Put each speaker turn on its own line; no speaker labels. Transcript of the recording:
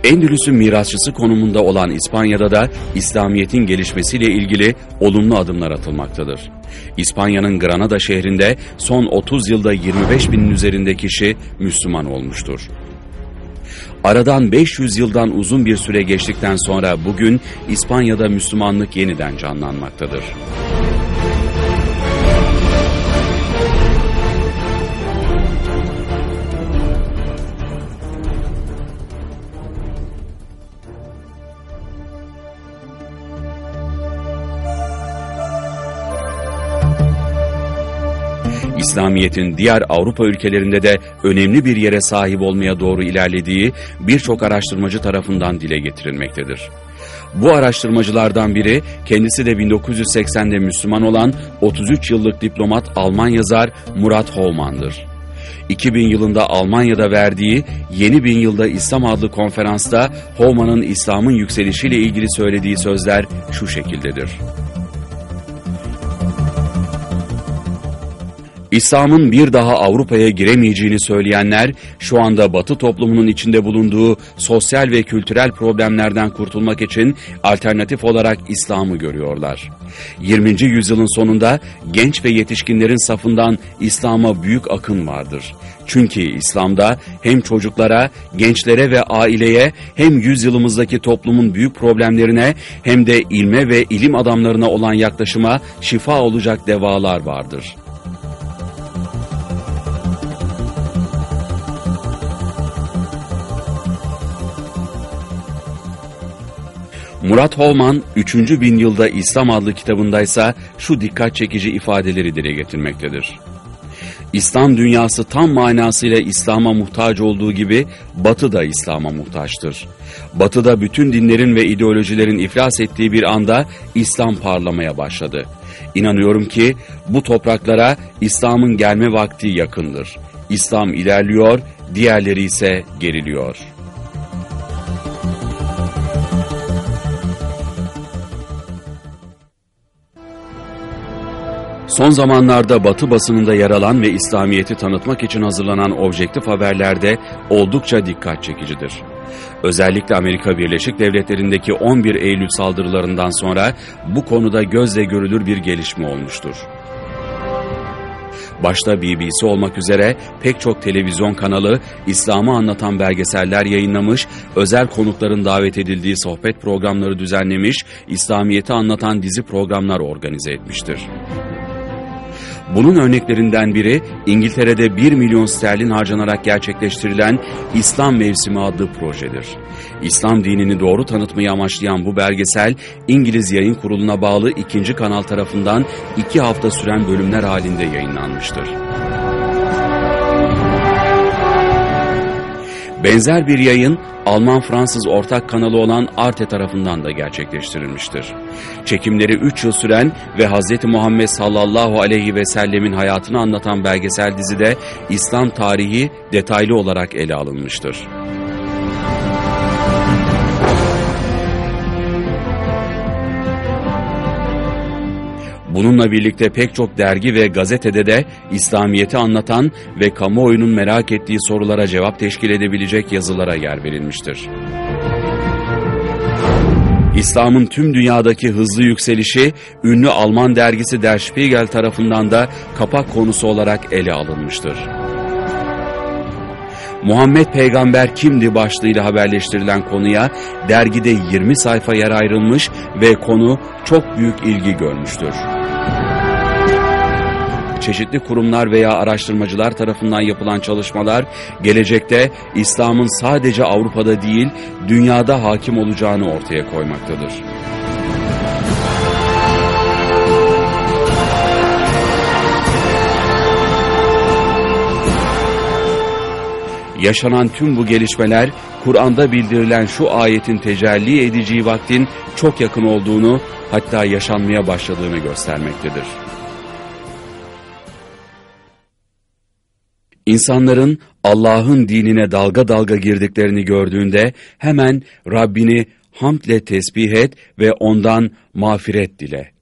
Endülüs'ün mirasçısı konumunda olan İspanya'da da İslamiyet'in gelişmesiyle ilgili olumlu adımlar atılmaktadır. İspanya'nın Granada şehrinde son 30 yılda 25 binin üzerinde kişi Müslüman olmuştur. Aradan 500 yıldan uzun bir süre geçtikten sonra bugün İspanya'da Müslümanlık yeniden canlanmaktadır. İslamiyet'in diğer Avrupa ülkelerinde de önemli bir yere sahip olmaya doğru ilerlediği birçok araştırmacı tarafından dile getirilmektedir. Bu araştırmacılardan biri kendisi de 1980'de Müslüman olan 33 yıllık diplomat Alman yazar Murat Hauman'dır. 2000 yılında Almanya'da verdiği Yeni Bin Yılda İslam adlı konferansta Hauman'ın İslam'ın yükselişiyle ilgili söylediği sözler şu şekildedir. İslam'ın bir daha Avrupa'ya giremeyeceğini söyleyenler, şu anda Batı toplumunun içinde bulunduğu sosyal ve kültürel problemlerden kurtulmak için alternatif olarak İslam'ı görüyorlar. 20. yüzyılın sonunda genç ve yetişkinlerin safından İslam'a büyük akın vardır. Çünkü İslam'da hem çocuklara, gençlere ve aileye, hem yüzyılımızdaki toplumun büyük problemlerine, hem de ilme ve ilim adamlarına olan yaklaşıma şifa olacak devalar vardır. Murat Hauman, 3. Bin Yılda İslam adlı kitabındaysa şu dikkat çekici ifadeleri dile getirmektedir. İslam dünyası tam manasıyla İslam'a muhtaç olduğu gibi Batı da İslam'a muhtaçtır. Batı'da bütün dinlerin ve ideolojilerin iflas ettiği bir anda İslam parlamaya başladı. İnanıyorum ki bu topraklara İslam'ın gelme vakti yakındır. İslam ilerliyor, diğerleri ise geriliyor. Son zamanlarda Batı basınında yer alan ve İslamiyet'i tanıtmak için hazırlanan objektif haberlerde oldukça dikkat çekicidir. Özellikle Amerika Birleşik Devletleri'ndeki 11 Eylül saldırılarından sonra bu konuda gözle görülür bir gelişme olmuştur. Başta BBC olmak üzere pek çok televizyon kanalı İslam'ı anlatan belgeseller yayınlamış, özel konukların davet edildiği sohbet programları düzenlemiş, İslamiyet'i anlatan dizi programlar organize etmiştir. Bunun örneklerinden biri İngiltere'de 1 milyon sterlin harcanarak gerçekleştirilen İslam Mevsimi adlı projedir. İslam dinini doğru tanıtmayı amaçlayan bu belgesel İngiliz Yayın Kurulu'na bağlı 2. kanal tarafından 2 hafta süren bölümler halinde yayınlanmıştır. Benzer bir yayın Alman-Fransız ortak kanalı olan Arte tarafından da gerçekleştirilmiştir. Çekimleri 3 yıl süren ve Hz. Muhammed sallallahu aleyhi ve sellemin hayatını anlatan belgesel dizide İslam tarihi detaylı olarak ele alınmıştır. Bununla birlikte pek çok dergi ve gazetede de İslamiyet'i anlatan ve kamuoyunun merak ettiği sorulara cevap teşkil edebilecek yazılara yer verilmiştir. İslam'ın tüm dünyadaki hızlı yükselişi, ünlü Alman dergisi Der Spiegel tarafından da kapak konusu olarak ele alınmıştır. Muhammed Peygamber kimdi başlığıyla haberleştirilen konuya dergide 20 sayfa yer ayrılmış ve konu çok büyük ilgi görmüştür. Çeşitli kurumlar veya araştırmacılar tarafından yapılan çalışmalar, gelecekte İslam'ın sadece Avrupa'da değil, dünyada hakim olacağını ortaya koymaktadır. Yaşanan tüm bu gelişmeler, Kur'an'da bildirilen şu ayetin tecelli edeceği vaktin çok yakın olduğunu, hatta yaşanmaya başladığını göstermektedir. İnsanların Allah'ın dinine dalga dalga girdiklerini gördüğünde hemen Rabbini hamdle tesbih et ve ondan mağfiret dile.